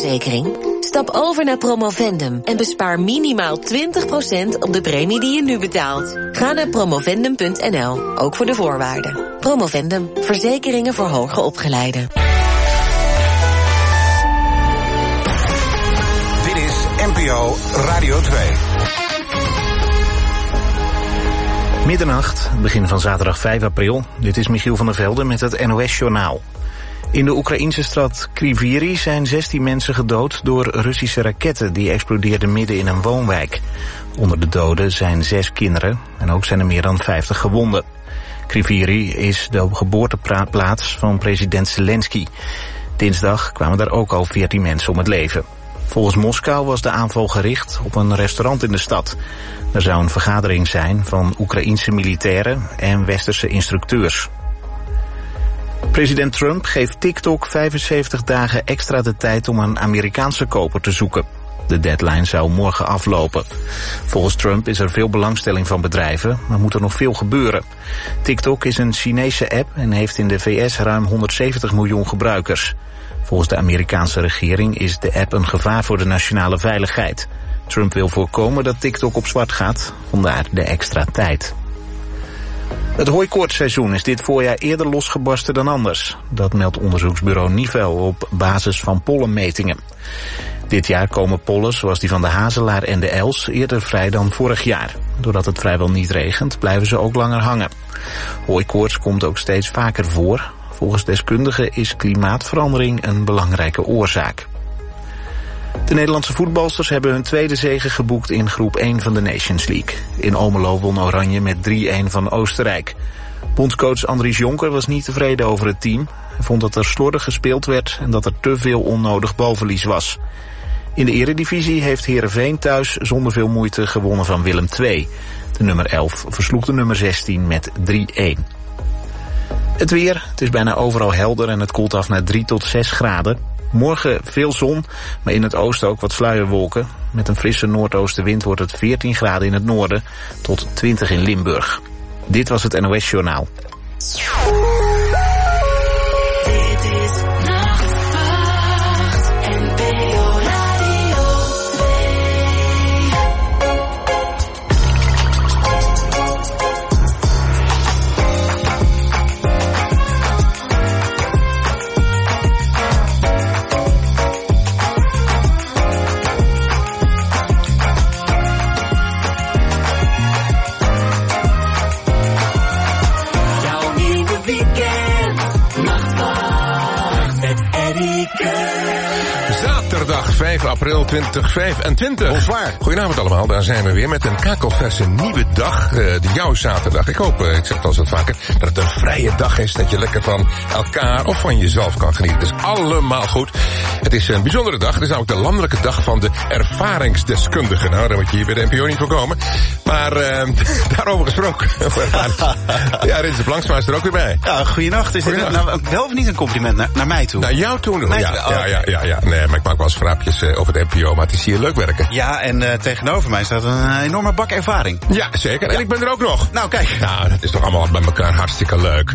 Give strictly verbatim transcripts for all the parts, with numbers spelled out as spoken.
zorgverzekering? Stap over naar Promovendum en bespaar minimaal twintig procent op de premie die je nu betaalt. Ga naar promovendum punt n l, ook voor de voorwaarden. Promovendum, verzekeringen voor hoger opgeleiden. Dit is N P O Radio twee. Middernacht, begin van zaterdag vijf april. Dit is Michiel van der Velde met het N O S-journaal. In de Oekraïnse stad Kryvyi zijn zestien mensen gedood door Russische raketten die explodeerden midden in een woonwijk. Onder de doden zijn zes kinderen en ook zijn er meer dan vijftig gewonden. Kryvyi is de geboorteplaats van president Zelensky. Dinsdag kwamen daar ook al veertien mensen om het leven. Volgens Moskou was de aanval gericht op een restaurant in de stad. Er zou een vergadering zijn van Oekraïense militairen en westerse instructeurs. President Trump geeft TikTok vijfenzeventig dagen extra de tijd om een Amerikaanse koper te zoeken. De deadline zou morgen aflopen. Volgens Trump is er veel belangstelling van bedrijven, maar moet er nog veel gebeuren. TikTok is een Chinese app en heeft in de V S ruim honderdzeventig miljoen gebruikers. Volgens de Amerikaanse regering is de app een gevaar voor de nationale veiligheid. Trump wil voorkomen dat TikTok op zwart gaat, vandaar de extra tijd. Het hooikoortsseizoen is dit voorjaar eerder losgebarsten dan anders. Dat meldt onderzoeksbureau Nivel op basis van pollenmetingen. Dit jaar komen pollen zoals die van de hazelaar en de els eerder vrij dan vorig jaar. Doordat het vrijwel niet regent, blijven ze ook langer hangen. Hooikoorts komt ook steeds vaker voor. Volgens deskundigen is klimaatverandering een belangrijke oorzaak. De Nederlandse voetbalsters hebben hun tweede zege geboekt in groep één van de Nations League. In Almelo won Oranje met drie-een van Oostenrijk. Bondscoach Andries Jonker was niet tevreden over het team. Hij vond dat er slordig gespeeld werd en dat er te veel onnodig balverlies was. In de eredivisie heeft Heerenveen thuis zonder veel moeite gewonnen van Willem twee. De nummer elf versloeg de nummer zestien met drie-een. Het weer, het is bijna overal helder en het koelt af naar drie tot zes graden. Morgen veel zon, maar in het oosten ook wat sluierwolken. Met een frisse noordoostenwind wordt het veertien graden in het noorden tot twintig in Limburg. Dit was het N O S-journaal. Zaterdag vijf april tweeduizend vijfentwintig. Bonsoir. Goedenavond allemaal, daar zijn we weer met een kakelverse nieuwe dag. Uh, de jouw zaterdag. Ik hoop, uh, ik zeg het al zo vaker, dat het een vrije dag is. Dat je lekker van elkaar of van jezelf kan genieten. Het is allemaal goed. Het is een bijzondere dag. Het is namelijk de landelijke dag van de ervaringsdeskundigen. Nou, daar moet je hier bij de N P O niet voor komen. Maar uh, daarover gesproken. Ja, Rinse Blanksma is er ook weer bij. Ja, goeienacht. Is dit nou wel of niet een compliment naar, naar mij toe? Naar jou toe? Mij ja, toe. ja, ja, ja, ja. Nee, maar ik maak wel eens fraapjes uh, over de N P O, maar het is hier leuk werken. Ja, en uh, tegenover mij staat een enorme bak ervaring. Ja, zeker. En ja. Ik ben er ook nog. Nou, kijk. Nou, dat is toch allemaal bij elkaar hartstikke leuk.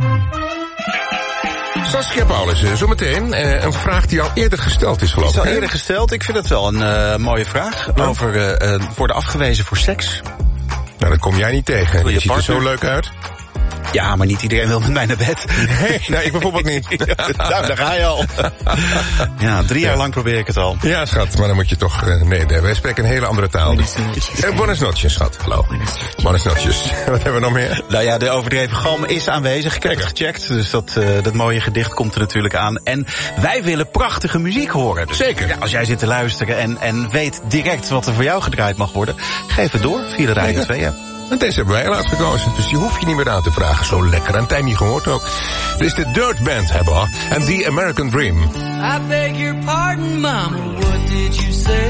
Saskia Paulus, zometeen uh, een vraag die al eerder gesteld is, geloof ik. Is al eerder gesteld. Ik vind het wel een uh, mooie vraag. Ja. Over uh, uh, worden afgewezen voor seks. Nou, dat kom jij niet tegen. Je, je ziet er zo leuk uit. Ja, maar niet iedereen wil met mij naar bed. Nee, nee ik bijvoorbeeld niet. Nou, daar ga je al. Ja, drie jaar lang probeer ik het al. Ja, schat, maar dan moet je toch... Uh, nee, wij spreken een hele andere taal. Uh, buenas noches, schat. Hallo. Buenas noches. Wat hebben we nog meer? Nou ja, de overdreven galm is aanwezig. Ik heb het gecheckt, dus dat, uh, dat mooie gedicht komt er natuurlijk aan. En wij willen prachtige muziek horen. Dus zeker. Ja, als jij zit te luisteren en, en weet direct wat er voor jou gedraaid mag worden... geef het door via de Radio twee app. En deze hebben wij al uitgekozen, dus die hoef je niet meer aan te vragen. Zo lekker, en tijd niet gehoord ook. Dit is de Dirt Band hebben en The American Dream. I beg your pardon, mama, what did you say?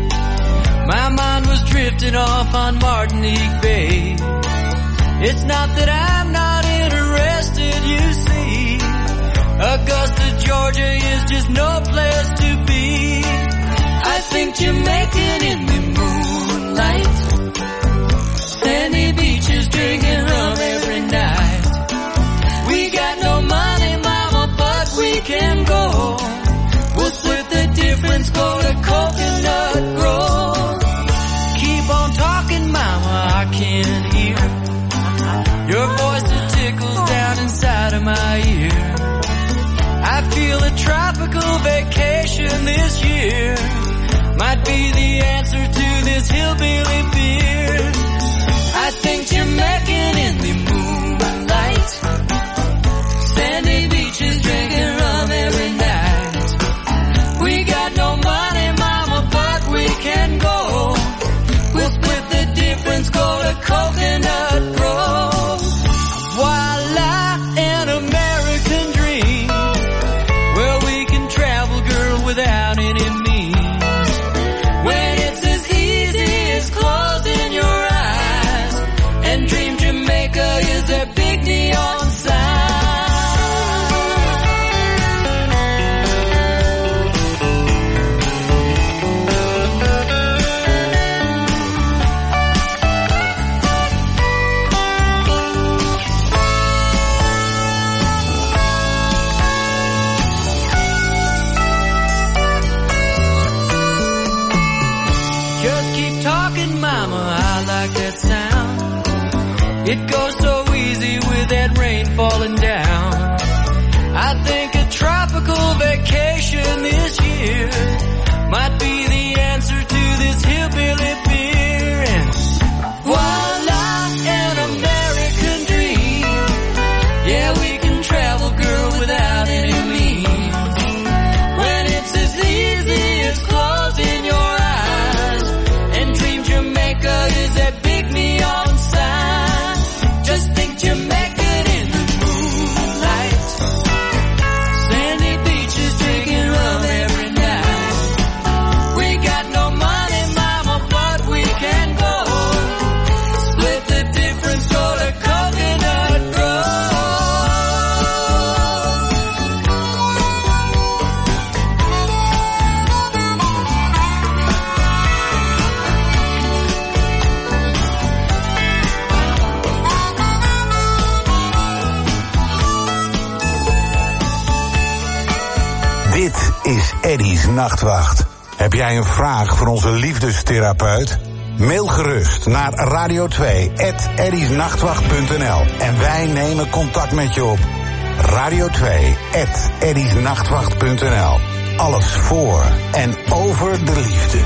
My mind was drifting off on Martinique Bay. It's not that I'm not interested, you see. Augusta, Georgia is just no place to be. I think Jamaican in the moonlight. Sandy beaches drinking rum every night. We got no money, mama, but we can go. We'll split the difference go to Coconut Grove. Keep on talking, mama, I can't hear. Your voice, it tickles down inside of my ear. I feel a tropical vacation this year might be the answer to this hillbilly beer. I think Jamaican in the moonlight, sandy beaches drinking rum every night. We got no money, mama, but we can go. We'll split the difference, go to Coconut Grove. Voila, an American dream, where we can travel, girl, without any means. When it's as easy as closing your eyes, and Dream Jamaica is their big neon sign. Just keep talking, mama, I like that sound. It goes so easy with that rain falling down. I think a tropical vacation this year might be the answer to this hillbilly beer. And voila, an American dream. Yeah, we can travel, girl, without any means. When it's as easy as closing your eyes, and Dream Jamaica is that big neon sign. Just think Jamaican in the moonlight, sandy beaches drinking rum every night. We got no money, mama, but we can go. Split the difference, go to Coconut Grove. Dit is Eddy's Nachtwacht. Heb jij een vraag voor onze liefdestherapeut? Mail gerust naar radio twee at eddysnachtwacht punt n l en wij nemen contact met je op. radio twee at eddysnachtwacht punt n l. Alles voor en over de liefde.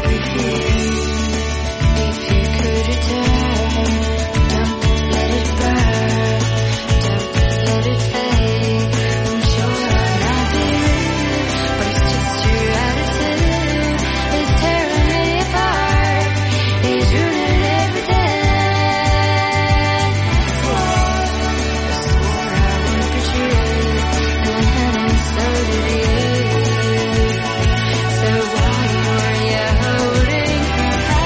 So why were you holding her?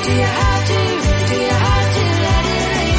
Do you have to, do you have to let it rain?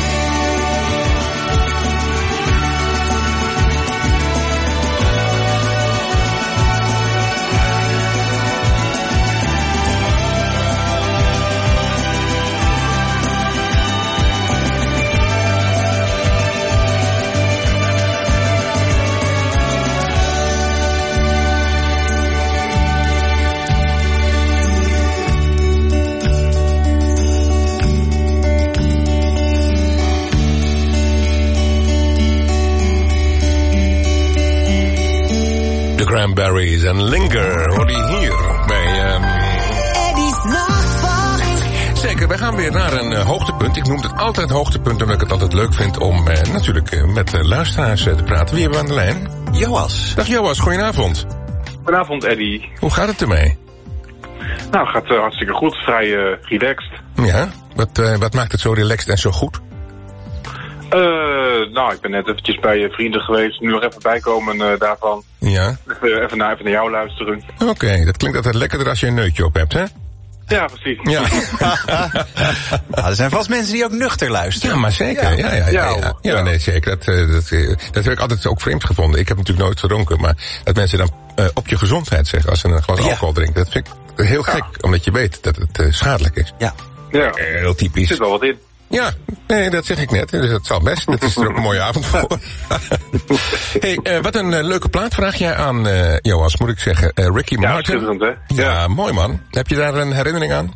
Cranberries en Linger hoor je hier bij um... Eddie's Nachtwacht. Zeker, wij gaan weer naar een uh, hoogtepunt. Ik noem het altijd hoogtepunt omdat ik het altijd leuk vind om uh, natuurlijk uh, met uh, luisteraars uh, te praten. Wie hebben we aan de lijn? Joas. Dag Joas, goedenavond. Goedenavond, Eddie. Hoe gaat het ermee? Nou, gaat uh, hartstikke goed. Vrij uh, relaxed. Ja, wat, uh, wat maakt het zo relaxed en zo goed? Uh, nou, ik ben net eventjes bij uh, vrienden geweest. Nu nog even bijkomen uh, daarvan. Ja. Even, even, naar, even naar jou luisteren. Oké, okay, dat klinkt altijd lekkerder als je een neutje op hebt, hè? Ja, precies. Ja. Nou, er zijn vast mensen die ook nuchter luisteren. Ja, maar zeker. Ja, ja, ja. ja, ja, ja. ja nee, zeker. Dat, uh, dat, uh, dat heb ik altijd ook vreemd gevonden. Ik heb natuurlijk nooit gedronken, maar dat mensen dan uh, op je gezondheid zeggen als ze een glas ja. alcohol drinken. Dat vind ik heel gek, ja. omdat je weet dat het uh, schadelijk is. Ja. Ja. Heel typisch. Er zit wel wat in. Ja, nee, dat zeg ik net. Dus dat zal best. Dat is er ook een mooie avond voor. hey, uh, wat een uh, leuke plaat vraag jij aan, uh, Joas, moet ik zeggen. Uh, Ricky ja, Martin. Hè? Ja, ja, mooi man. Heb je daar een herinnering aan?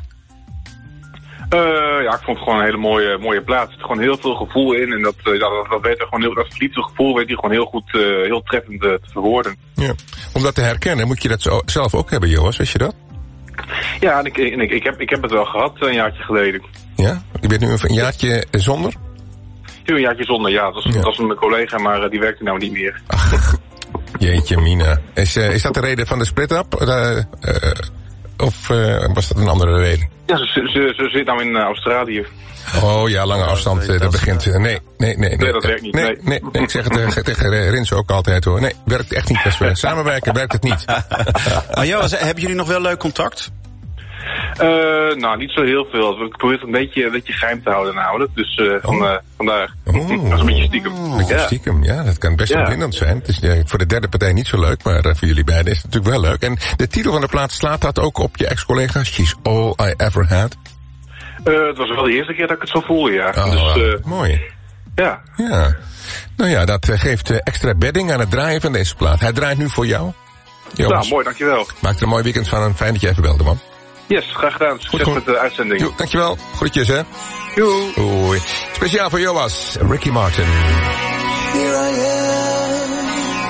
Uh, ja, ik vond het gewoon een hele mooie, mooie plaat. Er zit gewoon heel veel gevoel in. En dat, uh, dat, dat weet er gewoon heel, dat verliefde gevoel weet hij gewoon heel goed, uh, heel treffend uh, te verwoorden. Ja. Om dat te herkennen moet je dat zo, zelf ook hebben, Joas, wist je dat? Ja, en ik, en ik, ik, heb, ik heb het wel gehad een jaartje geleden. Ja? Je bent nu een jaartje zonder? Nu een jaartje zonder, ja. Dat was, ja. dat was mijn collega, maar uh, die werkte nou niet meer. Ach, jeetje mina. Is, uh, is dat de reden van de split-up? Uh, uh, of uh, was dat een andere reden? Ja, ze, ze, ze zit nou in uh, Australië. Oh ja, lange afstand, uh, dat begint. Uh, nee, nee, nee, nee. Nee, dat werkt niet. Nee, nee. nee, nee ik zeg het uh, tegen Rins ook altijd hoor. Nee, werkt echt niet. Als we samenwerken, werkt het niet. Maar Joas, hebben jullie nog wel leuk contact? Uh, nou, niet zo heel veel. Ik probeer het een beetje, een beetje geheim te houden namelijk. Dus uh, van, uh, vandaar. Oh. Dat is een beetje stiekem. Een beetje ja. stiekem, ja. Dat kan best ja. opwindend zijn. Het is ja, voor de derde partij niet zo leuk, maar uh, voor jullie beiden is het natuurlijk wel leuk. En de titel van de plaat, slaat dat ook op je ex-collega? She's All I Ever Had? Uh, het was wel de eerste keer dat ik het zo voelde, ja. Oh, dus, uh, mooi. Ja. Ja. Nou ja, dat uh, geeft uh, extra bedding aan het draaien van deze plaat. Hij draait nu voor jou. Jonas. Nou, mooi, dankjewel. Maak er een mooi weekend van en fijn dat je even belde, man. Yes, graag gedaan. Succes goed, goed. met de uitzending. Jo, dankjewel. Groetjes, hè. Joe. Oei. Speciaal voor Joas, Ricky Martin. Here I am,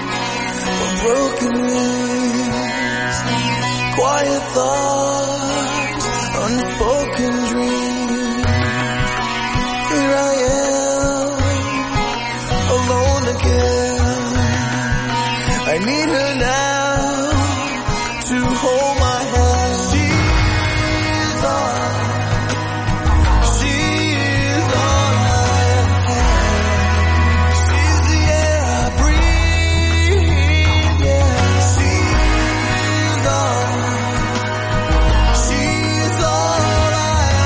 a broken wings, quiet thoughts, unspoken dreams. Here I am, alone again. I need her now to hold my hand. She's all I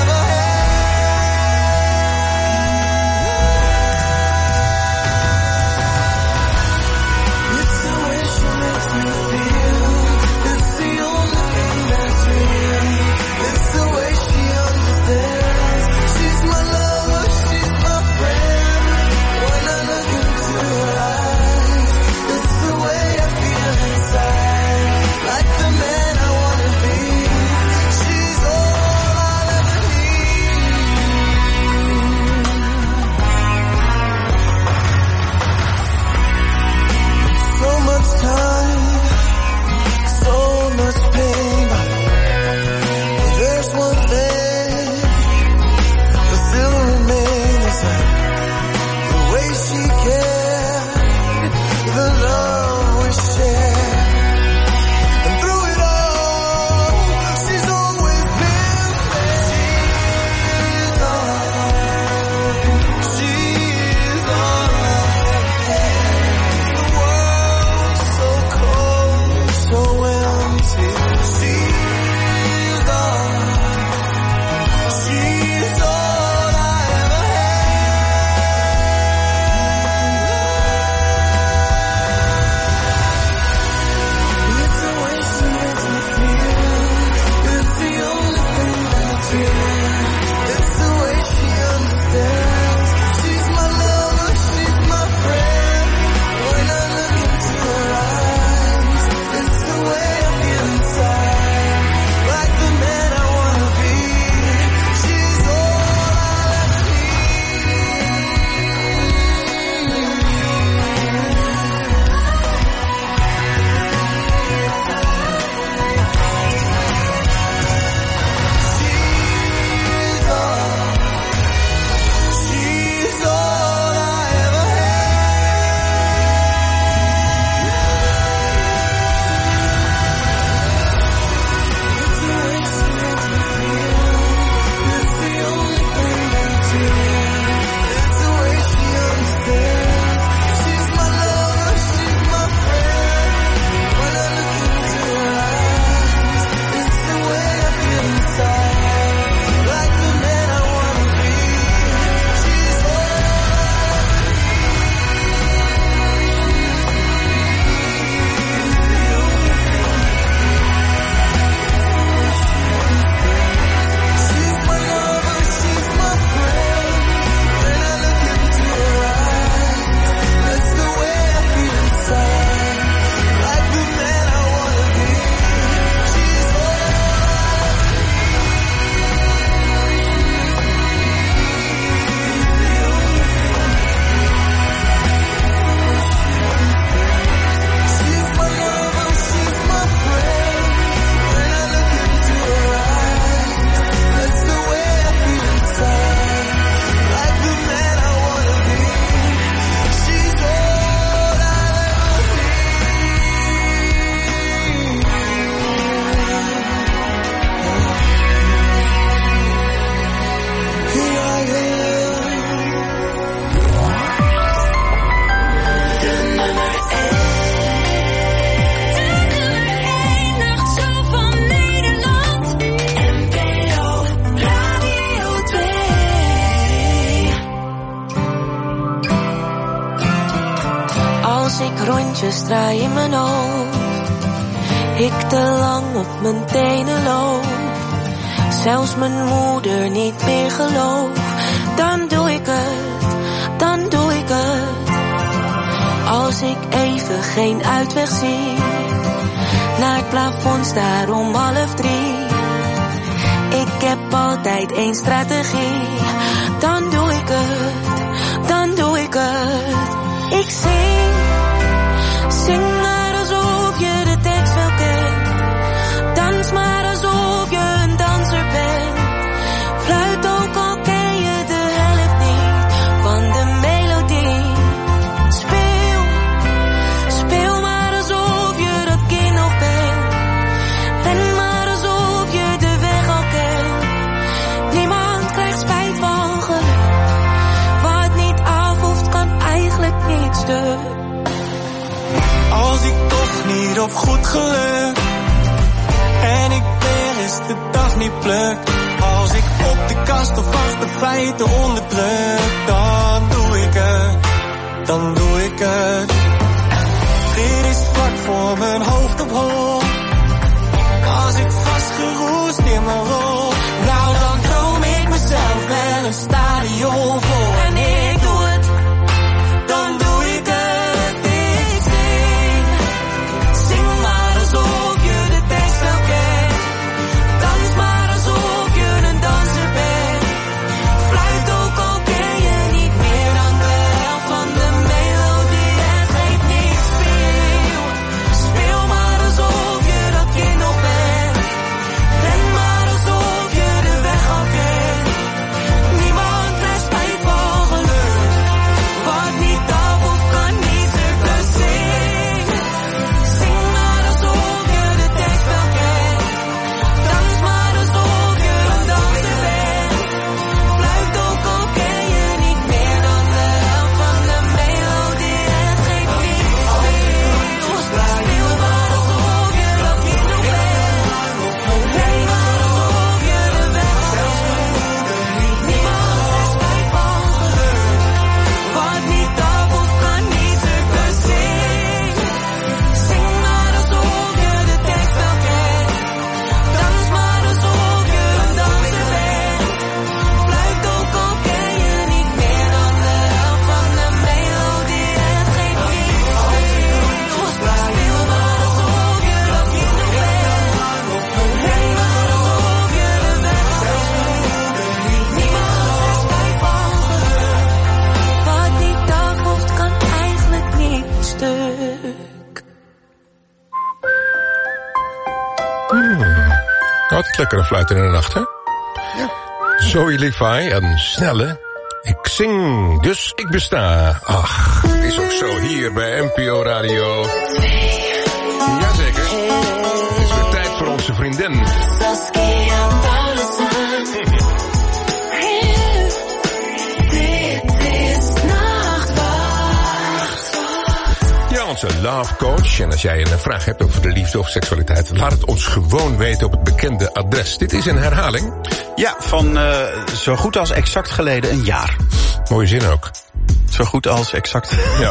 rondjes draai in mijn hoofd. Ik te lang op mijn tenen loop. Zelfs mijn moeder niet meer gelooft. Dan doe ik het, dan doe ik het. Als ik even geen uitweg zie. Naar het plafond staar om half drie. Ik heb altijd één strategie. Dan doe ik het, dan doe ik het. Ik zing, zing maar alsof je de tekst wel kent. Dans maar alsof je een danser bent. Fluit ook al ken je de helft niet van de melodie. Speel, speel maar alsof je dat kind nog bent. Ren maar alsof je de weg al kent. Niemand krijgt spijt van geluk. Wat niet af hoeft kan eigenlijk niet stuk. Als ik toch niet op goed geluk en ik weer eens de dag niet pluk. Als ik op de kast of achter feiten onderdruk. Dan doe ik het, dan doe ik het. Dit is vlak voor mijn hoofd op hol. Als ik vastgeroest in mijn rol. Nou dan droom ik mezelf wel een stadion vol. En ik doe het, dan doe ik het. Niemand lekkere fluit in de nacht, hè? Ja. Zoe Levi en Snelle. Ik zing, dus ik besta. Ach, het is ook zo hier bij N P O Radio. Jazeker. Het is weer tijd voor onze vriendin. Ja, onze love coach. En als jij een vraag hebt over de liefde of seksualiteit, laat het ons gewoon weten op het bekende adres. Dit is een herhaling. Ja, van uh, zo goed als exact geleden een jaar. Mooie zin ook. Zo goed als exact. Ja.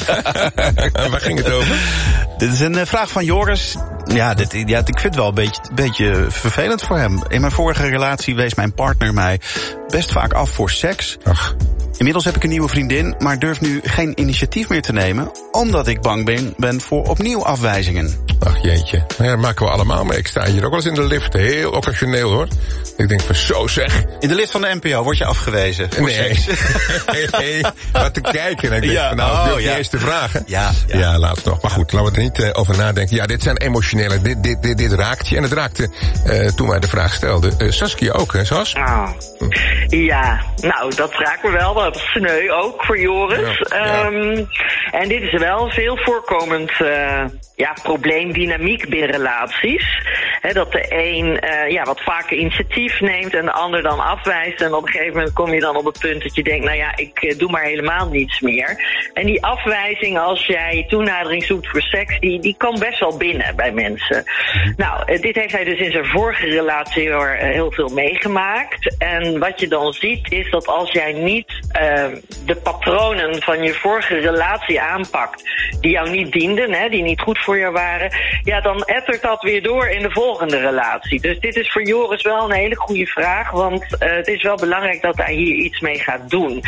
Waar ging het over? Dit is een uh, vraag van Joris. Ja, dit, ja, ik vind het wel een beetje, een beetje vervelend voor hem. In mijn vorige relatie wees mijn partner mij best vaak af voor seks. Ach. Inmiddels heb ik een nieuwe vriendin, maar durf nu geen initiatief meer te nemen, omdat ik bang ben, ben voor opnieuw afwijzingen. Ach jeetje, nou ja, dat maken we allemaal mee. Ik sta hier ook wel eens in de lift, heel occasioneel hoor. Ik denk van zo zeg. In de lift van de N P O word je afgewezen voor nee. seks. nee, nee, wat te kijken. En ik denk ja, van nou, oh, durf je ja. eens te vragen. Ja, ja. ja laatst nog. Maar goed, laten we er niet uh, over nadenken. Ja, dit zijn emotionele, dit, dit, dit, dit raakt je. En het raakte uh, toen wij de vraag stelden. Uh, Saskia ook, hè, Sas? Oh. Ja, nou, dat raakt me wel. Dat is sneu ook voor Joris. Ja, ja. Um, en dit is wel een veel voorkomend uh, ja, probleemdynamiek binnen relaties. He, dat de een uh, ja, wat vaker initiatief neemt en de ander dan afwijst. En op een gegeven moment kom je dan op het punt dat je denkt, nou ja, ik uh, doe maar helemaal niets meer. En die afwijzing, als jij toenadering zoekt voor seks, die, die komt best wel binnen bij mensen. Mm-hmm. Nou, uh, dit heeft hij dus in zijn vorige relatie heel, uh, heel veel meegemaakt. En wat je dan ziet is dat als jij niet uh, de patronen van je vorige relatie aanpakt, die jou niet dienden, hè, die niet goed voor jou waren, ja, dan ettert dat weer door in de volgende relatie. Dus dit is voor Joris wel een hele goede vraag, want uh, het is wel belangrijk dat hij hier iets mee gaat doen.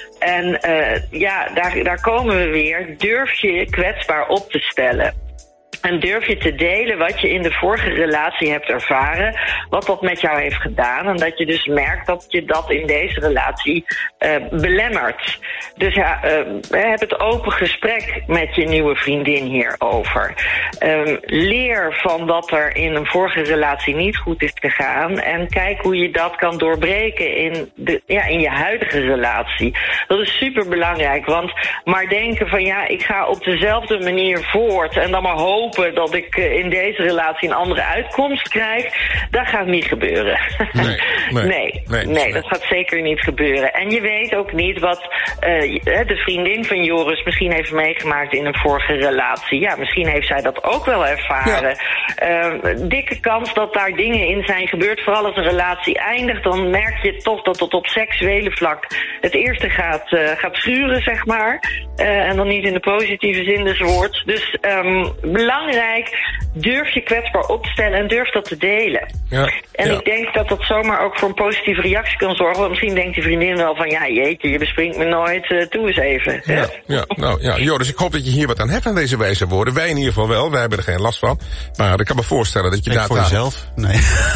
En uh, ja, daar, daar komen we weer. Durf je je kwetsbaar op te stellen? En durf je te delen wat je in de vorige relatie hebt ervaren, wat dat met jou heeft gedaan. En dat je dus merkt dat je dat in deze relatie uh, belemmert. Dus ja, uh, heb het open gesprek met je nieuwe vriendin hierover. Um, leer van wat er in een vorige relatie niet goed is gegaan. En kijk hoe je dat kan doorbreken in, de, ja, in je huidige relatie. Dat is super belangrijk, want maar denken van ja, ik ga op dezelfde manier voort en dan maar hopen dat ik in deze relatie een andere uitkomst krijg, dat gaat niet gebeuren. Nee, nee, nee, nee, nee, dat gaat zeker niet gebeuren. En je weet ook niet wat uh, de vriendin van Joris misschien heeft meegemaakt in een vorige relatie. Ja, misschien heeft zij dat ook wel ervaren. Ja. Uh, dikke kans dat daar dingen in zijn gebeurd. Vooral als een relatie eindigt, dan merk je toch dat het op seksuele vlak het eerste gaat, uh, gaat schuren, zeg maar. Uh, en dan niet in de positieve zin des woords. Dus um, belangrijk, durf je kwetsbaar op te stellen en durf dat te delen. Ja, en ja. ik denk dat dat zomaar ook voor een positieve reactie kan zorgen. Want misschien denkt die vriendin wel van, ja jeetje, je bespringt me nooit, uh, doe eens even. Ja, ja, nou ja, Joris, ik hoop dat je hier wat aan hebt aan deze wijze woorden. Wij in ieder geval wel, wij hebben er geen last van. Maar ik kan me voorstellen dat je ik daar... voor jezelf? Nee.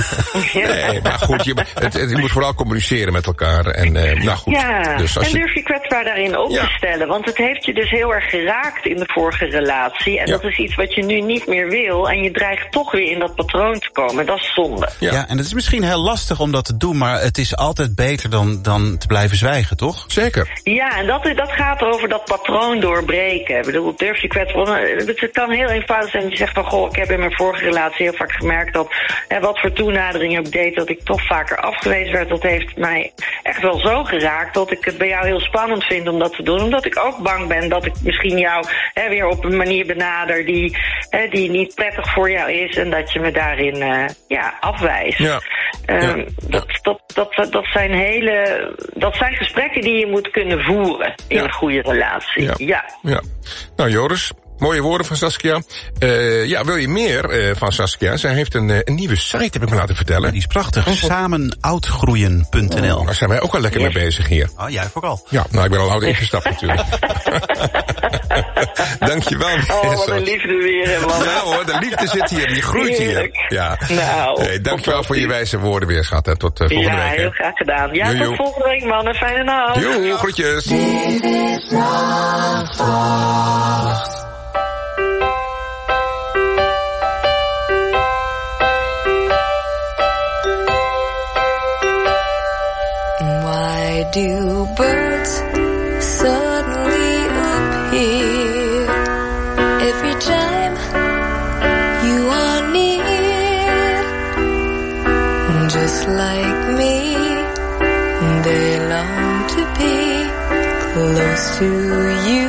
nee, maar goed, je, het, het, je moet vooral communiceren met elkaar. En, uh, nou goed, ja, dus als en durf je kwetsbaar daarin op ja. te stellen. Want het heeft je dus heel erg geraakt in de vorige relatie. En ja. dat is iets wat je nu niet meer wil. En je dreigt toch weer in dat patroon te komen. Dat is zonde. Ja, ja, en het is misschien heel lastig om dat te doen, maar het is altijd beter dan, dan te blijven zwijgen, toch? Zeker. Ja, en dat, dat gaat over dat patroon doorbreken. Ik bedoel, durf je kwetsbaar... Het kan heel eenvoudig zijn dat je zegt van, goh, ik heb in mijn vorige relatie heel vaak gemerkt dat, hè, wat voor toenadering ik deed, dat ik toch vaker afgewezen werd. Dat heeft mij echt wel zo geraakt dat ik het bij jou heel spannend vind om dat te doen. Omdat ik ook bang ben dat ik misschien jou hè, weer op een manier benader die, hè, die niet prettig voor jou is en dat je me daarin uh, ja, afwijst. Ja. Um, ja. Dat, dat, dat, dat zijn hele, dat zijn gesprekken die je moet kunnen voeren in ja. een goede relatie. Ja. Ja. ja. Nou Joris, mooie woorden van Saskia. Uh, ja, wil je meer uh, van Saskia? Zij heeft een, uh, een nieuwe site, heb ik me laten vertellen. Ja, die is prachtig. Samenoudgroeien punt n l. Oh, daar zijn wij ook al lekker yes. mee bezig hier. Oh, jij vooral. Ja, nou, ik ben al oud ingestapt natuurlijk. Dankjewel. Oh, wat een liefde weer, man. Nou hoor, de liefde zit hier, die groeit Heerlijk. hier. Ja. Nou, hey, dankjewel voor je wijze woorden weer, schat. Hè. Tot uh, volgende ja, week. Ja, heel graag gedaan. Ja, jo, jo. Tot volgende week, man. Een fijne nacht. Jo, groetjes. Dit is Nachtwacht. do birds suddenly appear every time you are near? Just like me, they long to be close to you.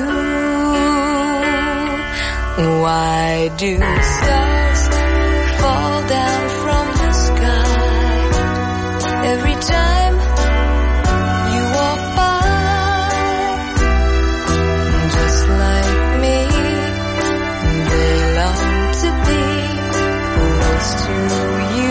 Why do stars fall down from the sky every time you walk by? Just like me, they long to be close to you.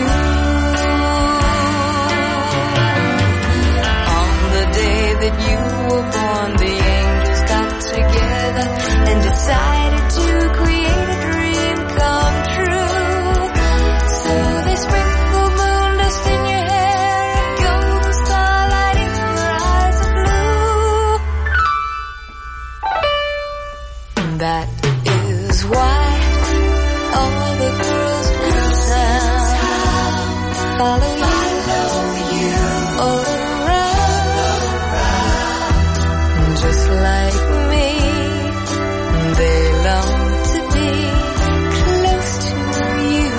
On the day that you were born, the angels got together and decided to create a dream come true. So they sprinkled moon dust in your hair and golden starlight in your eyes of blue. That is why all the girls in town follow you all around. Just like me, they long to be close to you.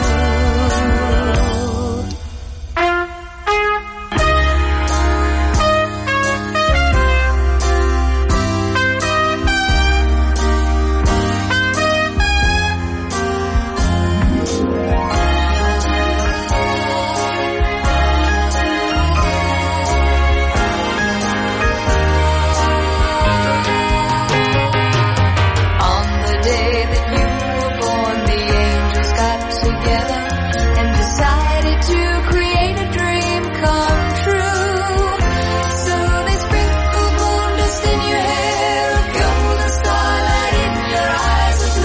On the day that you were born, the angels got together and decided to create a dream come true. So they sprinkled moon dust in your hair, a golden starlight in your eyes of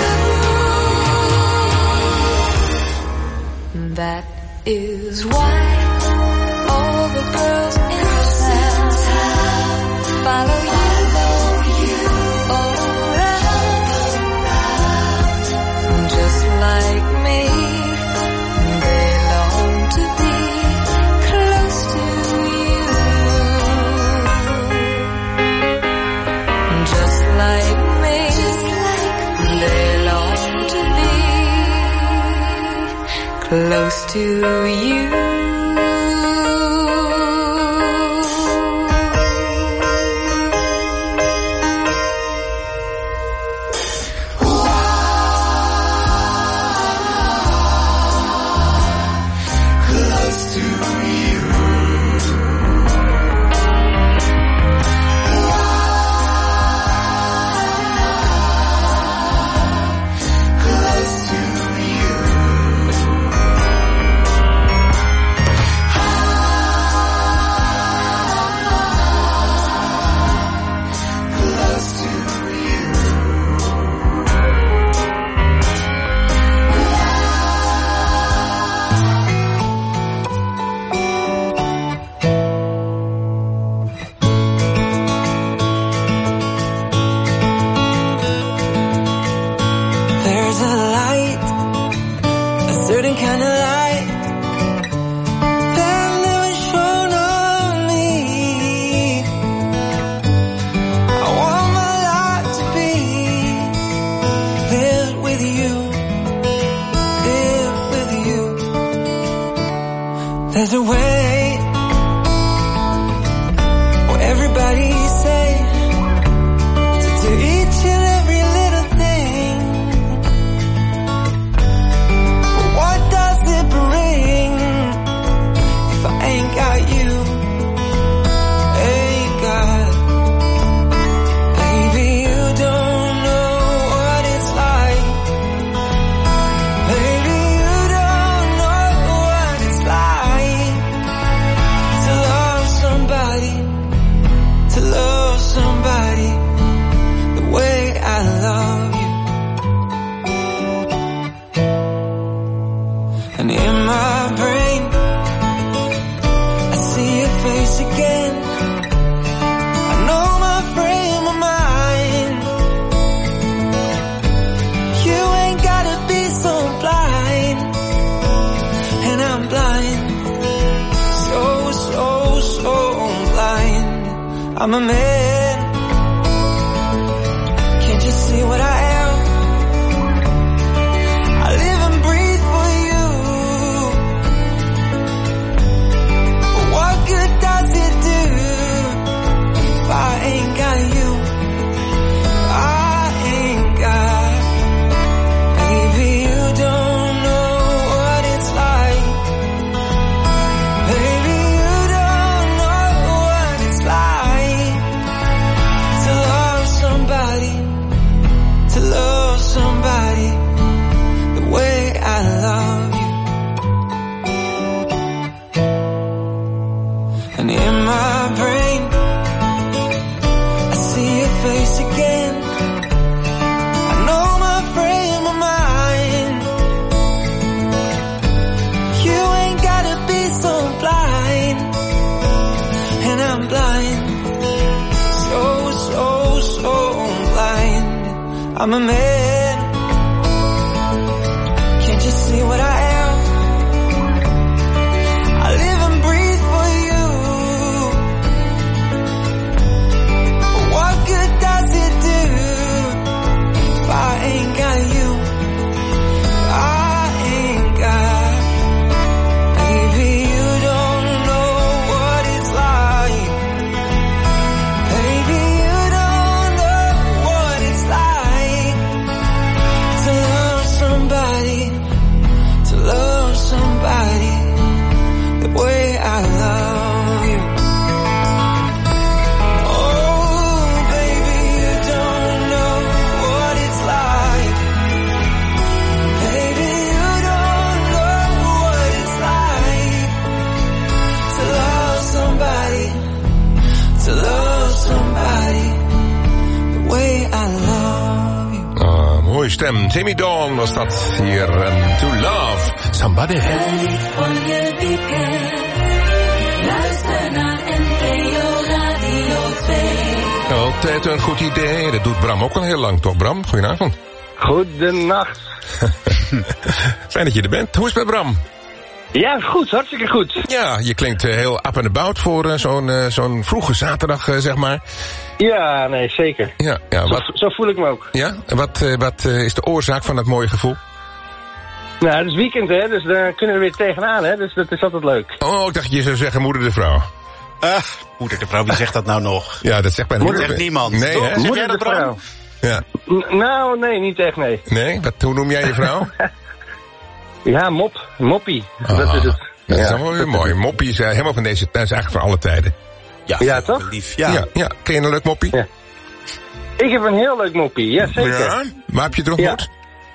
blue. That is why all the girls in town follow you all around. Just like me, they long to be close to you. Just like me, they long to be close to you. There's a light, a certain kind of light that never shone on me. I want my life to be lived with you, lived with you. There's a way where everybody's safe to do each and every little thing. But what does it bring if I ain't got you? Ain't got. Baby, you don't know what it's like. Baby, you don't know what it's like to love somebody, to love somebody the way I love you. And in my brain, I see your face again. I know my frame of mind. You ain't gotta be so blind, and I'm blind, so, so, so blind. I'm a man. Can't you see what I am? I live and breathe for you. But what good does it do if I ain't got you? I ain't got. Baby, you don't know what it's like. Baby, you don't know what it's like to love somebody, to love somebody the way I love you. And in my brain, I see your face again. I know my frame of mind. You ain't gotta be so blind. And I'm blind. So, so, so blind. I'm a man. Can't you see what I am? I live and breathe for you. But what good does it do if I ain't got you? I ain't got. Baby, you don't know what it's like. Baby, you don't know what it's like to love somebody, to love somebody the way I love you. Oh, baby, you don't know what it's like. Baby, you don't know what it's like to love somebody, to love somebody the way I love you. Ah, mooie stem. Timmy Dawn was dat hier. En To Love Somebody. Van je weekend. Luister naar N P O Radio twee. Altijd een goed idee. Dat doet Bram ook al heel lang, toch Bram? Goedenavond. Goedenacht. Fijn dat je er bent. Hoe is het met Bram? Ja, goed, hartstikke goed. Ja, je klinkt uh, heel up and about voor uh, zo'n uh, zo'n vroege zaterdag, uh, zeg maar. Ja, nee, zeker. Ja, ja, Zo, wat, zo voel ik me ook. ja? En wat, uh, wat uh, is de oorzaak van dat mooie gevoel? Nou, het is weekend, hè, dus daar kunnen we weer tegenaan, hè, dus dat is altijd leuk. Oh, ik dacht je zou zeggen moeder de vrouw. Ah, moeder de vrouw, wie zegt dat nou nog? Ja, dat zegt bijna Dat zegt niemand. Nee, Toch? hè? Zeg Moeder jij dat, de Bram? vrouw. Ja. N- nou, nee, niet echt, nee. Nee? Wat, hoe noem jij je vrouw? Ja, mop, moppie, Ah, dat is het. Dat is Ja. allemaal weer mooi. Moppie is uh, helemaal van deze tijd, is eigenlijk voor alle tijden. Ja, Ja, veel toch? Lief. Ja, Ja. ja. Ken je een leuk moppie? Ja. Ik heb een heel leuk moppie, ja, zeker. Ja? Waar heb je het ontmoet?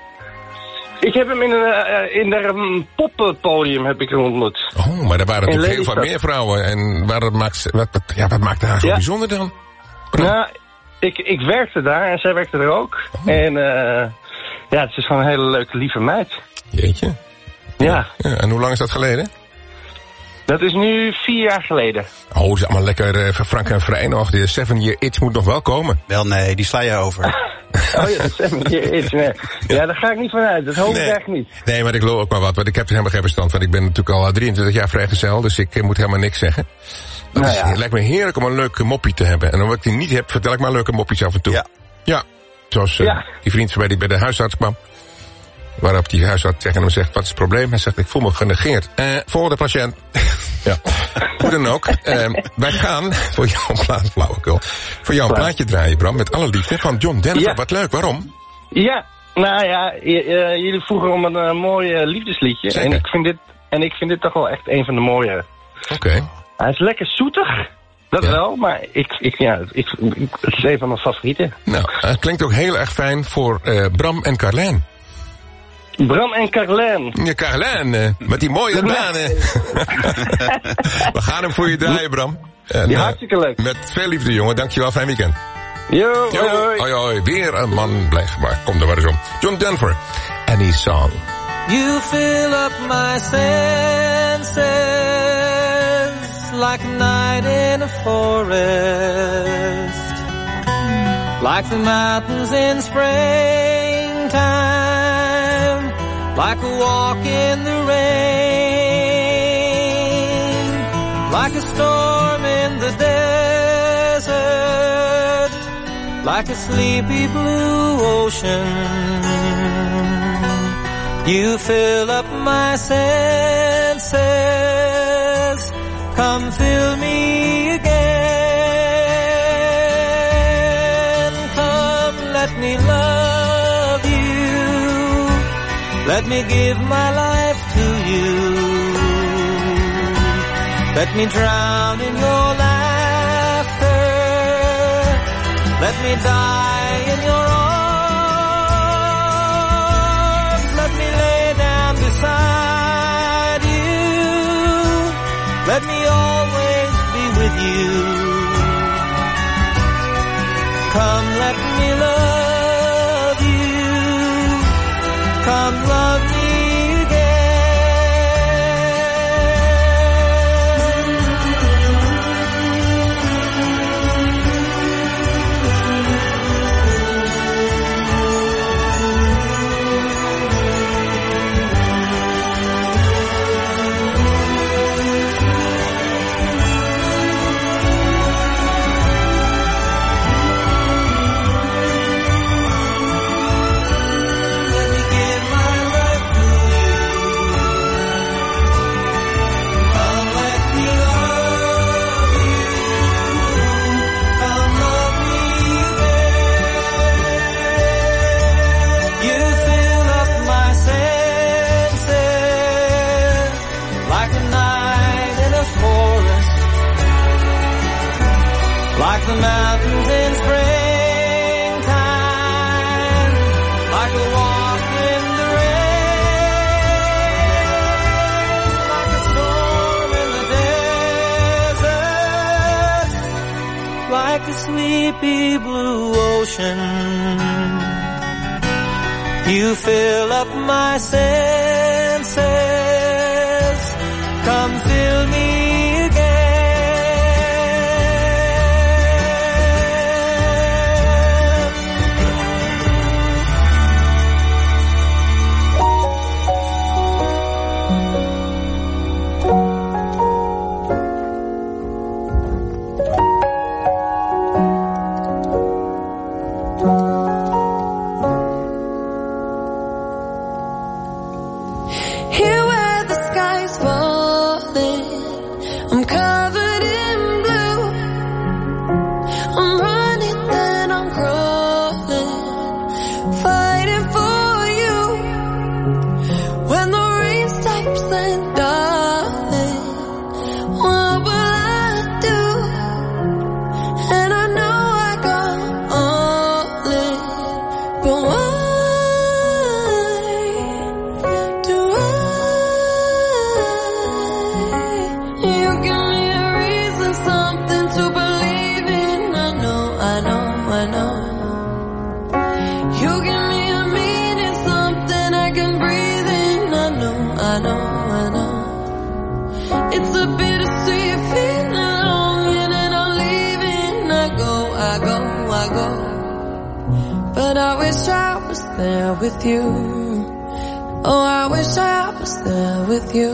Ik heb hem in een, uh, in een poppenpodium heb ik hem ontmoet. Oh, maar er waren In natuurlijk heel veel Lelystad. meer vrouwen. En waar dat maakt, wat, wat, ja, wat maakt haar zo Ja. bijzonder dan? Bram? Nou, ik, ik werkte daar en zij werkte er ook. Oh. En uh, ja, het is gewoon een hele leuke, lieve meid. Jeetje. Ja, Ja, en hoe lang is dat geleden? dat is nu vier jaar geleden. Oh, het is allemaal lekker uh, frank en vrij nog. De seven year itch moet nog wel komen. Wel nee, die sla je over. Oh ja, dat is even hier iets. Nee. Ja, daar ga ik niet vanuit. Dat hoop ik echt niet. Nee, maar ik lul ook maar wat. Want ik heb er helemaal geen verstand van. Ik ben natuurlijk al drieëntwintig jaar vrijgezel. Dus ik uh, moet helemaal niks zeggen. Dat Nou is, ja. Het lijkt me heerlijk om een leuke moppie te hebben. En omdat ik die niet heb, vertel ik maar leuke moppies af en toe. Ja. Ja. Zoals uh, Ja. die vriend van mij die bij de huisarts kwam. Waarop die huisarts tegen hem zegt, wat is het probleem? Hij zegt, ik voel me genegeerd. Eh, volgende patiënt. Ja. Hoe dan ook. Eh, wij gaan voor jouw plaat, flauwekul. Voor jouw Flauw. plaatje draaien, Bram. Met alle liefde van John Denver. Ja. Wat leuk, waarom? Ja, nou ja, j- uh, jullie vroegen om een uh, mooi uh, liefdesliedje. Zeker. En ik, vind dit, en ik vind dit toch wel echt een van de mooie. Oké. Okay. Hij is lekker zoetig. Dat Ja. wel, maar ik, ik, ja, ik, ik, het is een van mijn favorieten. Nou, het klinkt ook heel erg fijn voor uh, Bram en Carlijn. Bram en Carlijn. Ja, Carlijn, uh, met die mooie banen. We gaan hem voor je draaien, Bram. En, Ja, uh, hartstikke leuk. met veel liefde, jongen. Dankjewel, fijn weekend. Yo, Yo, hoi, hoi. hoi, hoi. Weer een man, blijf maar. Kom er maar eens om. John Denver, Any Song. You fill up my senses like a night in a forest, like the mountains in springtime, like a walk in the rain, like a storm in the desert, desert, like a sleepy blue ocean. You fill up my senses, come fill me again. Come, let me love you, let me give my life to you. Let me drown in your laughter, let me die in your arms. Let me lay down beside you, let me always be with you. Come, let me love you, come love me. Like the mountains in springtime, like a walk in the rain, like a storm in the desert, like a sleepy blue ocean. You fill up my senses, come fill me again. There with you. Oh, I wish I was there with you.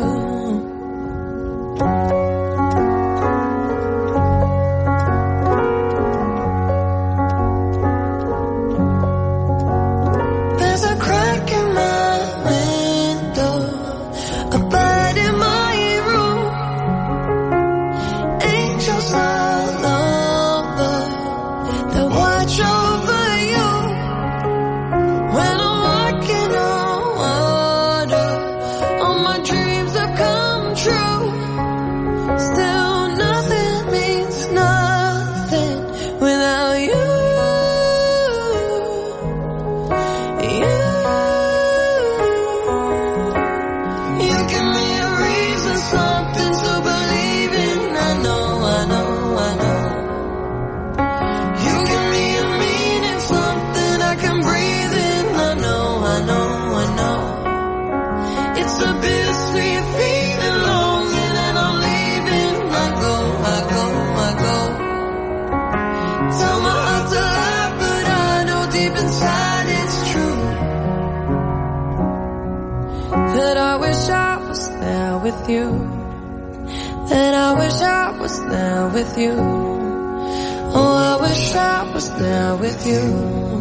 There's a crack in my window, a bird in my room, angels all over that watch over you. When I'm walking on water, all my dreams have come true. Still nothing means nothing without you. You, you give me a reason, something to believe in. I know, I know, I know. You give me a meaning, something I can breathe in. I know, I know, I know. It's a bittersweet feeling, longing and I'm leaving. I go, I go, I go. Tell my heart to lie, but I know deep inside it's true. That I wish I was there with you. That I wish I was there with you. Oh, wish I was there with you.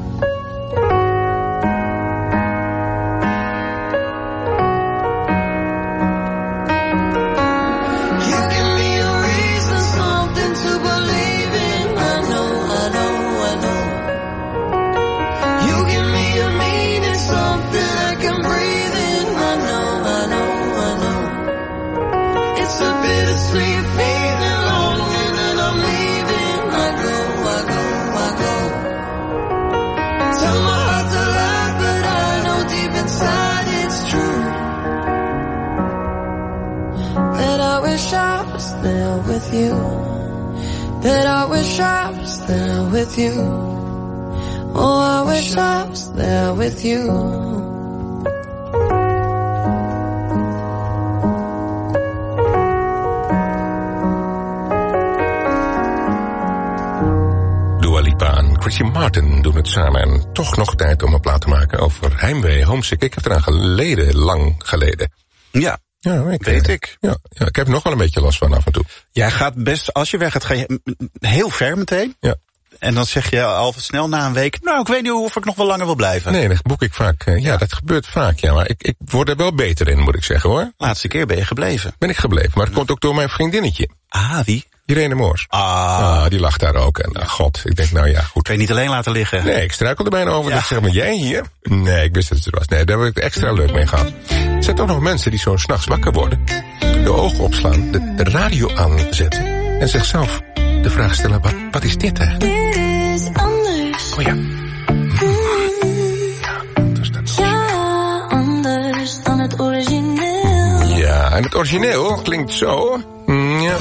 With you, that I wish I was there with you. Oh, I wish I was there with you. Dua Lipa en Christian Martin doen het samen. En toch nog tijd om een plaat te maken over heimwee, homesick. Ik heb eraan geleden, lang geleden. Ja. Ja, ik, weet ik. Ja, ja, ik heb er nog wel een beetje last van af en toe. Jij gaat best, als je weg gaat, ga je heel ver meteen. Ja. En dan zeg je al snel na een week, nou, ik weet niet of ik nog wel langer wil blijven. Nee, dat boek ik vaak. Uh, ja, ja, dat gebeurt vaak, ja. Maar ik, ik word er wel beter in, moet ik zeggen, hoor. Laatste keer ben je gebleven. Ben ik gebleven, maar het komt ook door mijn vriendinnetje. Ah, wie? Irene Moors. Ah. ah. Die lag daar ook. En uh, god, ik denk, nou ja, goed. Kun je niet alleen laten liggen? Nee, ik struikelde bijna over. Ja. Dus zeg maar, jij hier? Nee, ik wist dat het er was. Nee, daar heb ik extra leuk mee gehad. Er zijn toch nog mensen die zo 's nachts wakker worden, de ogen opslaan, de, de radio aanzetten en zichzelf de vraag stellen, wat, wat is dit eigenlijk? Dit is anders. Oh ja. Ja, anders dan het origineel. Ja, en het origineel klinkt zo. Ja.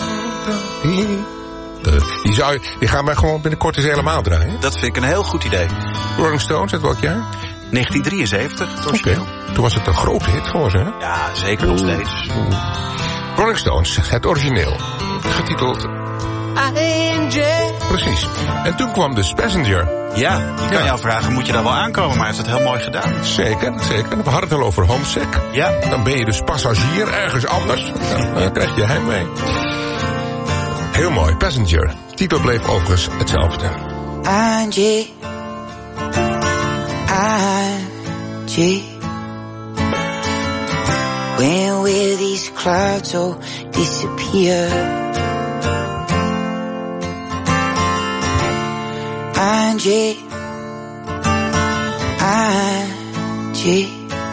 Die, zou, je, die gaan wij gewoon binnenkort eens helemaal draaien. Dat vind ik een heel goed idee. Rolling Stones, uit welk jaar? negentien drieënzeventig, het origineel. Okay. Toen was het een grote hit voor ze, hè? Ja, zeker nog steeds. Rolling Stones, het origineel. Getiteld I N J. Precies. En toen kwam dus Passenger. Ja, je kan ja. jou vragen, moet je daar wel aankomen? Maar hij heeft het heel mooi gedaan. Zeker, zeker. We hadden het al over homesick. Ja. Dan ben je dus passagier ergens anders. Ja, dan krijg je heimwee. Heel mooi, Passenger. Titel bleef overigens hetzelfde. I N J. I N J. When will these clouds all disappear? I N J. I N J.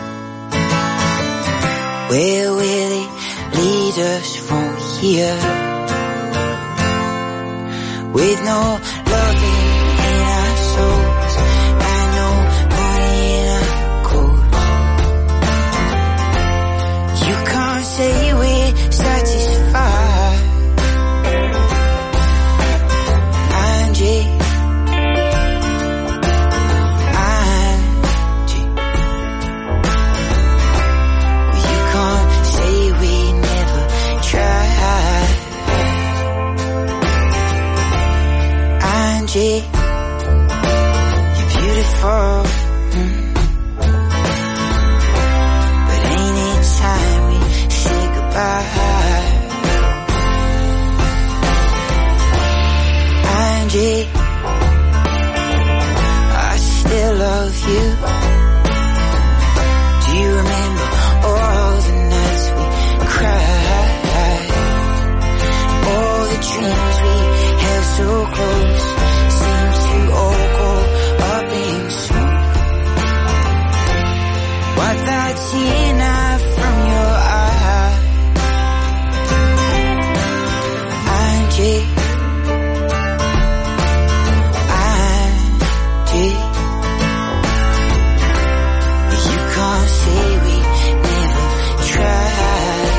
Where will it lead us from here? With no loving in our souls and no money in our coats. You can't say we're satisfied. I N J. I N J. Well, you can't say we never tried. I N J. You're beautiful. Mm. But ain't it time we say goodbye? I N J. I still love you. Do you remember all the nights we cried? All the dreams we held so close seems to all go up in smoke. Wipe that tear now from your eye. I N J. I N J. You can't say we never tried.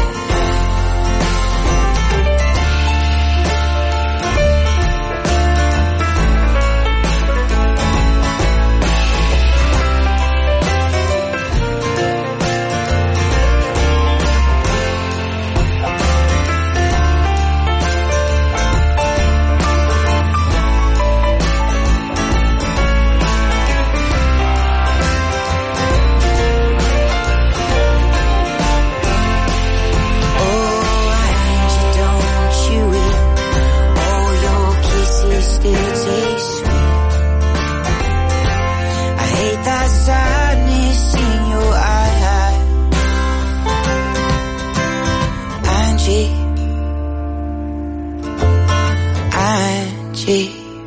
cheap.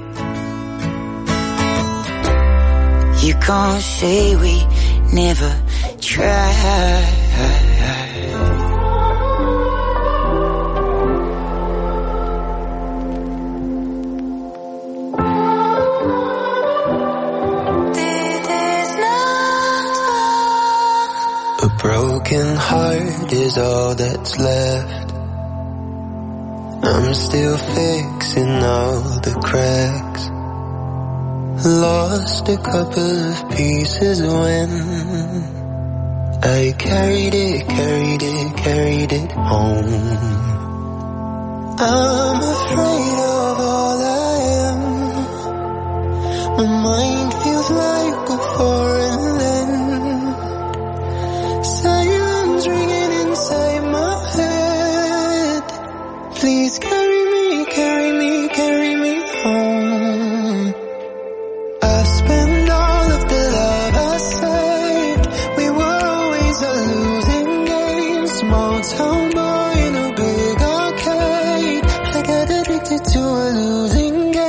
You can't say we never tried. A broken heart is all that's left. I'm still fixing all the cracks. Lost a couple of pieces when I carried it, carried it, carried it home. I'm afraid of all I am. My mind feels like a foreign land. Silence ringing inside my head. Please carry me, carry me, carry me home. I spent all of the love I saved. We were always a losing game. Small town boy in a big arcade. I got addicted to a losing game.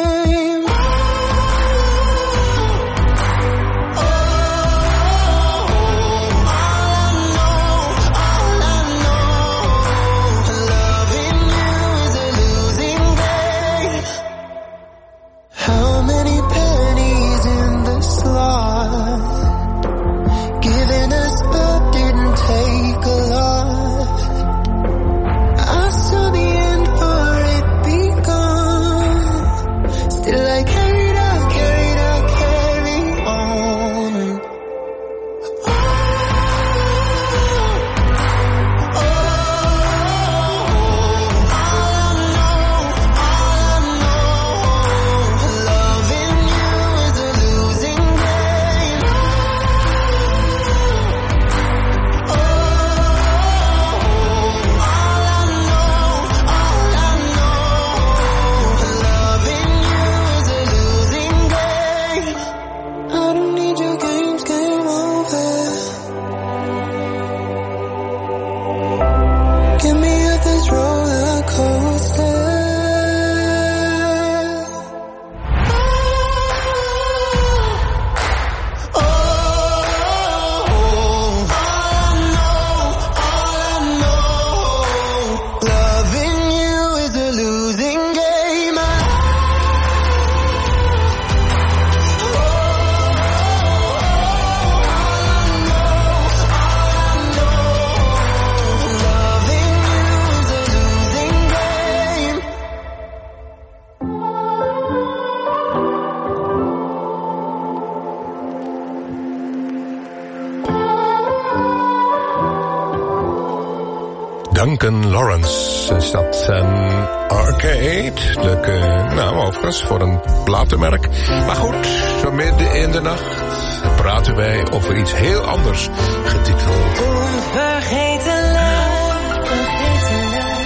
Duncan Lawrence is dat. Een arcade. Leuke naam overigens voor een platenmerk. Maar goed, zo midden in de nacht praten wij over iets heel anders getiteld. Onvergeten love, vergeten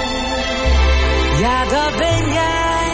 love. Ja, dat ben jij.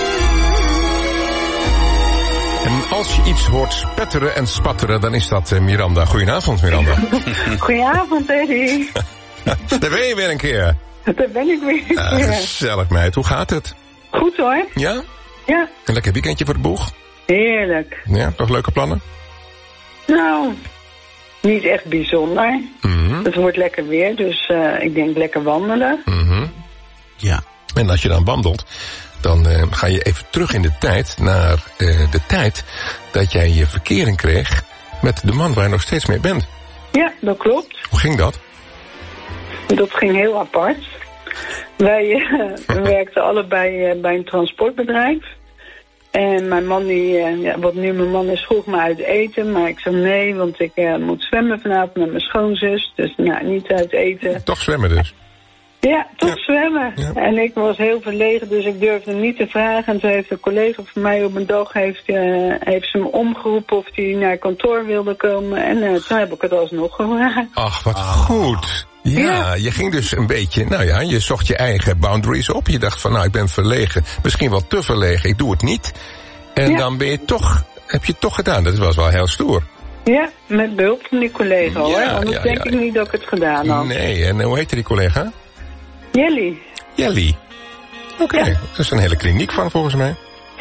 En als je iets hoort spetteren en spatteren, dan is dat uh, Miranda. Goedenavond, Miranda. Goedenavond, Eddie. Daar ben je weer een keer. Daar ben ik weer een uh, keer. Gezellig, meid. Hoe gaat het? Goed hoor. Ja? Ja. Een lekker weekendje voor de boeg? Heerlijk. Ja, nog leuke plannen? Nou, niet echt bijzonder. Mm-hmm. Het wordt lekker weer, dus uh, ik denk lekker wandelen. Mm-hmm. Ja. En als je dan wandelt, dan uh, ga je even terug in de tijd naar uh, de tijd dat jij je verkering kreeg met de man waar je nog steeds mee bent. Ja, dat klopt. Hoe ging dat? Dat ging heel apart. Wij uh, werkten allebei uh, bij een transportbedrijf. En mijn man, die, uh, ja, wat nu mijn man is, vroeg me uit eten. Maar ik zei nee, want ik uh, moet zwemmen vanavond met mijn schoonzus. Dus nou, niet uit eten. Toch zwemmen dus? Ja, toch ja. zwemmen. Ja. En ik was heel verlegen, dus ik durfde niet te vragen. En toen heeft een collega van mij op een dag heeft, uh, heeft ze me omgeroepen of hij naar kantoor wilde komen. En uh, toen heb ik het alsnog gevraagd. Ach, wat goed. Ja, ja, je ging dus een beetje, nou ja, je zocht je eigen boundaries op. Je dacht van, nou, ik ben verlegen. Misschien wel te verlegen, ik doe het niet. En ja. dan ben je toch, heb je het toch gedaan. Dat was wel heel stoer. Ja, met behulp van die collega hoor. Ja, Anders ja, denk ja. ik niet dat ik het gedaan had. Nee, en hoe heette die collega? Jelly. Jelly. Oké, okay. ja. Dat is een hele kliniek van volgens mij.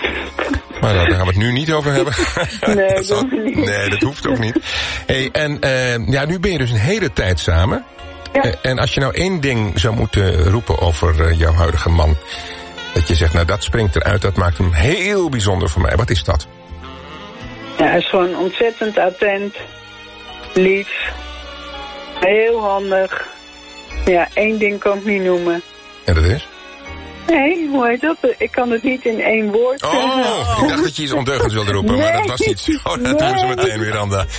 Maar nou, daar gaan we het nu niet over hebben. Nee, dat, zal, niet. nee dat hoeft ook niet. Hey, en uh, ja, nu ben je dus een hele tijd samen. Ja. Uh, en als je nou één ding zou moeten roepen over uh, jouw huidige man. Dat je zegt, nou dat springt eruit, dat maakt hem heel bijzonder voor mij. Wat is dat? Ja, hij is gewoon ontzettend attent. Lief. Heel handig. Ja, één ding kan ik niet noemen. En dat is? Nee, hoe heet dat? Ik kan het niet in één woord zeggen. Oh, ik dacht dat je iets ondeugends wilde roepen, nee. Maar dat was niet zo. Oh, dat nee. doen ze meteen weer aan de...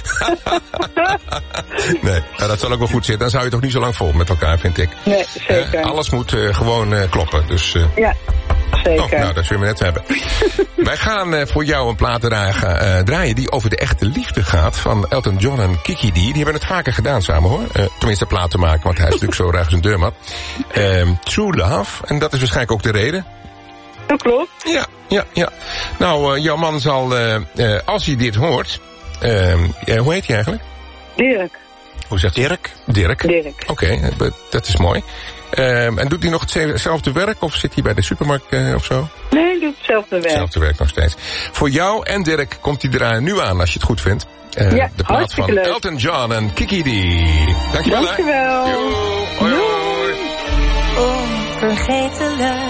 Nee, nou, dat zal ook wel goed zitten. Dan zou je toch niet zo lang vol met elkaar, vind ik. Nee, zeker. Uh, alles moet uh, gewoon uh, kloppen, dus... Uh... Ja, zeker. Oh, nou, dat zullen we net hebben. Wij gaan uh, voor jou een plaat draaien, uh, draaien die over de echte liefde gaat... van Elton John en Kiki D. Die hebben het vaker gedaan samen, hoor. Uh, tenminste, plaat te maken, want hij is natuurlijk zo ruig zijn deurmat. Uh, True Love, en dat is waarschijnlijk ook de reden. Dat klopt. Ja, ja, ja. Nou, uh, jouw man zal, uh, uh, als hij dit hoort... Uh, uh, hoe heet hij eigenlijk? Dirk. Hoe zegt Dirk? Dirk. Dirk. Oké, okay, dat is mooi. Uh, en doet hij nog hetzelfde werk of zit hij bij de supermarkt uh, of zo? Nee, hij doet hetzelfde werk. Hetzelfde werk nog steeds. Voor jou en Dirk komt hij er nu aan als je het goed vindt. Uh, ja, de plaat van leuk. Elton John en Kiki D. Dankjewel. Dankjewel. Hè. Yo, hoi, hoi. Onvergetelijk.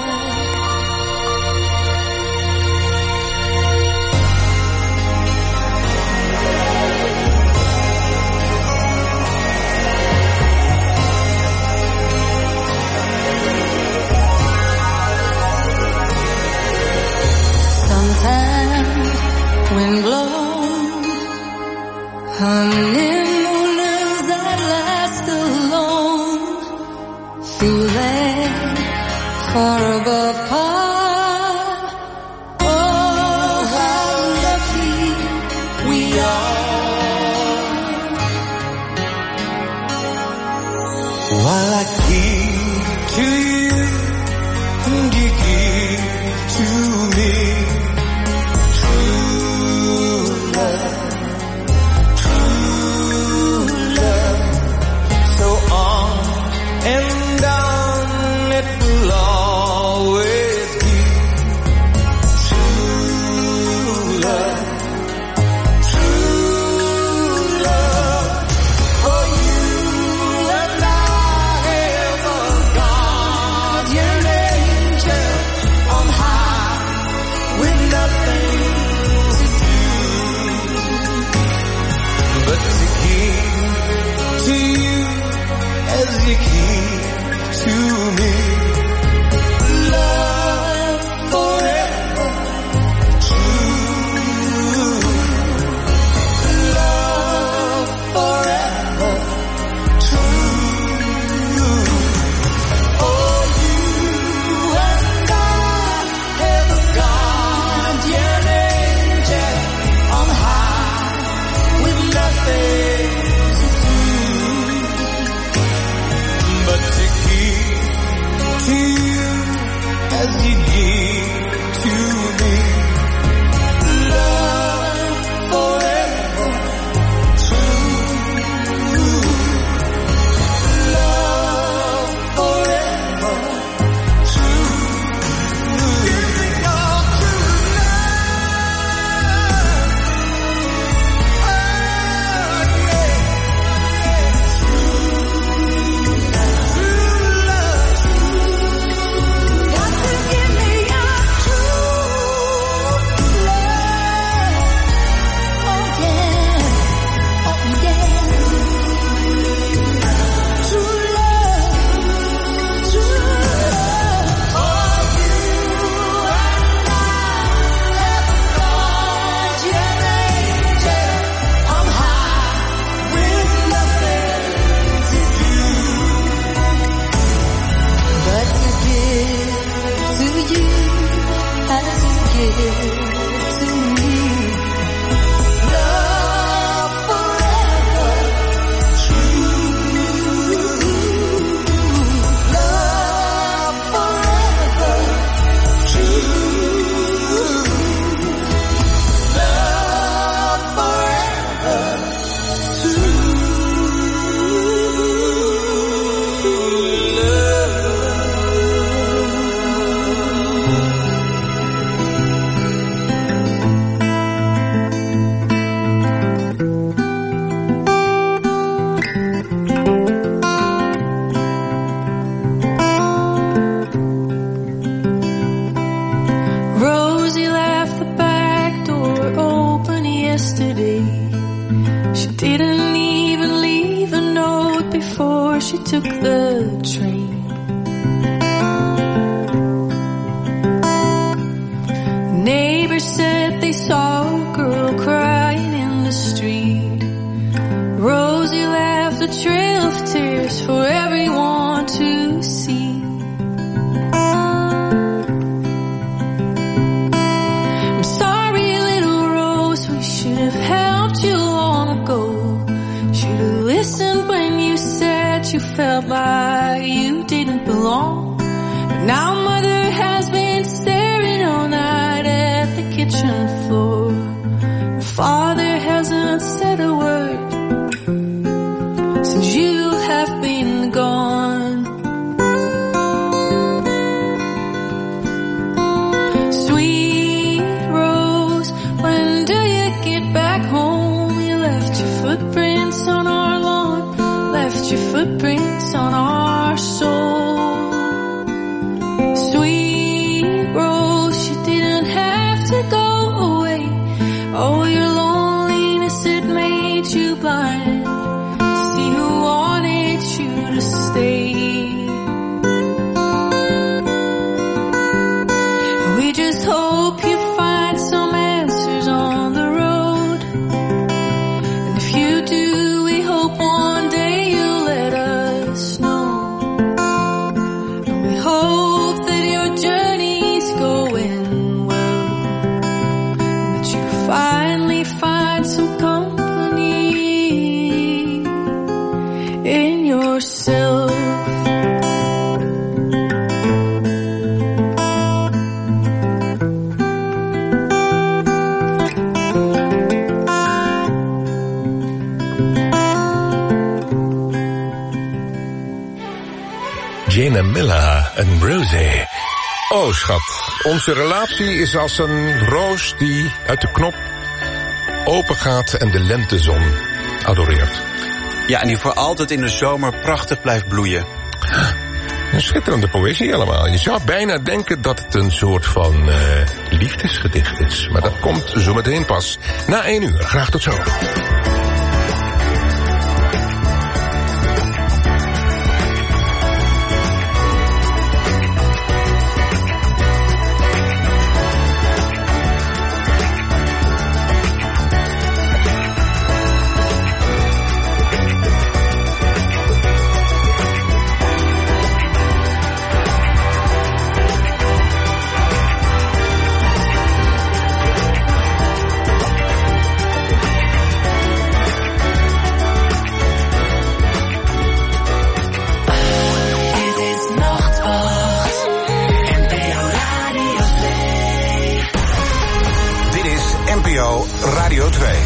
Wind blown, honeymooners at last alone, feeling far above par. Oh, how lucky we are. While I give to you and you give to me. And down it will always be true love, true love. For you and I have a guardian angel on high with nothing to do but to give to you as you keep to me. Love forever true. Love forever true. Oh, you and I have a guardian angel on high with nothing but to give to you as you give to me. Love forever true. Love forever true. Give me your true love. Oh, yeah. True. took the train. Neighbors said they saw a girl crying in the street. Rosie left a trail of tears for everyone to see. I'm sorry, little Rose, we should have helped you long ago. Should have listened when you said you felt like you didn't belong. But now Mother has been staring all night at the kitchen floor. Father hasn't said a word since you have been gone. Sweet Rose, when do you get back home? You left your footprints on our lawn, left your footprints on our soul. Sweet Rose, you didn't have to go away. Oh, your loneliness, it made you blind to see who wanted you to stay. We just hope you find some answers on the road. And if you do, we hope one day you'll let us know. And we hope that your journey's going well, and that you finally find some company in yourself. Jana Miller en Rosie. Oh, schat. Onze relatie is als een roos die uit de knop open gaat en de lentezon adoreert. Ja, en die voor altijd in de zomer prachtig blijft bloeien. Een schitterende poëzie allemaal. Je zou bijna denken dat het een soort van uh, liefdesgedicht is. Maar dat komt zo meteen pas na één uur. Graag tot zo. Radio twee.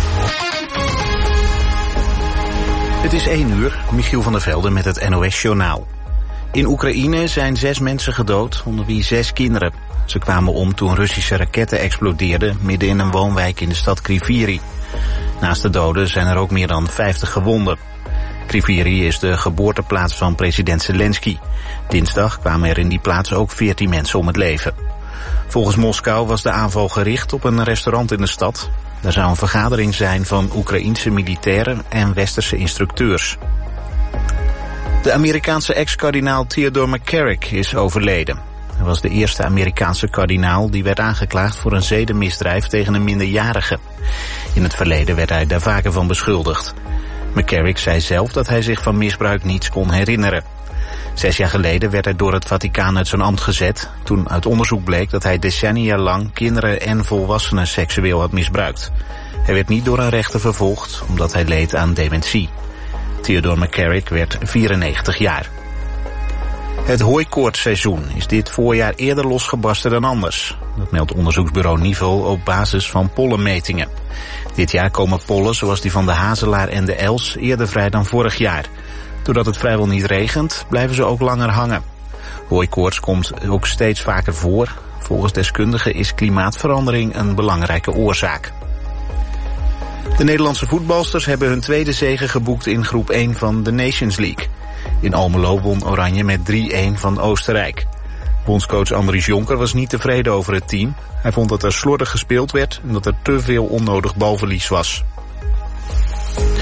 Het is één uur, Michiel van der Velde met het N O S-journaal. In Oekraïne zijn zes mensen gedood, onder wie zes kinderen. Ze kwamen om toen Russische raketten explodeerden midden in een woonwijk in de stad Kriviri. Naast de doden zijn er ook meer dan vijftig gewonden. Kriviri is de geboorteplaats van president Zelensky. Dinsdag kwamen er in die plaats ook veertien mensen om het leven. Volgens Moskou was de aanval gericht op een restaurant in de stad. Er zou een vergadering zijn van Oekraïense militairen en westerse instructeurs. De Amerikaanse ex-kardinaal Theodore McCarrick is overleden. Hij was de eerste Amerikaanse kardinaal die werd aangeklaagd voor een zedenmisdrijf tegen een minderjarige. In het verleden werd hij daar vaker van beschuldigd. McCarrick zei zelf dat hij zich van misbruik niets kon herinneren. Zes jaar geleden werd hij door het Vaticaan uit zijn ambt gezet, toen uit onderzoek bleek dat hij decennia lang kinderen en volwassenen seksueel had misbruikt. Hij werd niet door een rechter vervolgd, omdat hij leed aan dementie. Theodore McCarrick werd vierennegentig jaar. Het hooikoortsseizoen is dit voorjaar eerder losgebarsten dan anders. Dat meldt onderzoeksbureau Nivel op basis van pollenmetingen. Dit jaar komen pollen zoals die van de hazelaar en de els eerder vrij dan vorig jaar. Doordat het vrijwel niet regent, blijven ze ook langer hangen. Hooikoorts komt ook steeds vaker voor. Volgens deskundigen is klimaatverandering een belangrijke oorzaak. De Nederlandse voetbalsters hebben hun tweede zege geboekt in groep één van de Nations League. In Almelo won Oranje met drie-een van Oostenrijk. Bondscoach Andries Jonker was niet tevreden over het team. Hij vond dat er slordig gespeeld werd en dat er te veel onnodig balverlies was.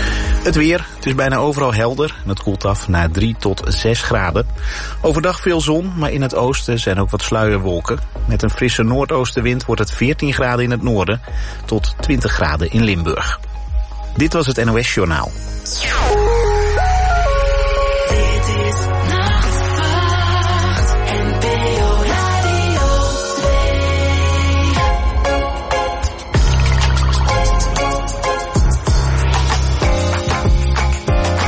Het weer, het is bijna overal helder en het koelt af naar drie tot zes graden. Overdag veel zon, maar in het oosten zijn ook wat sluierwolken. Met een frisse noordoostenwind wordt het veertien graden in het noorden tot twintig graden in Limburg. Dit was het N O S Journaal.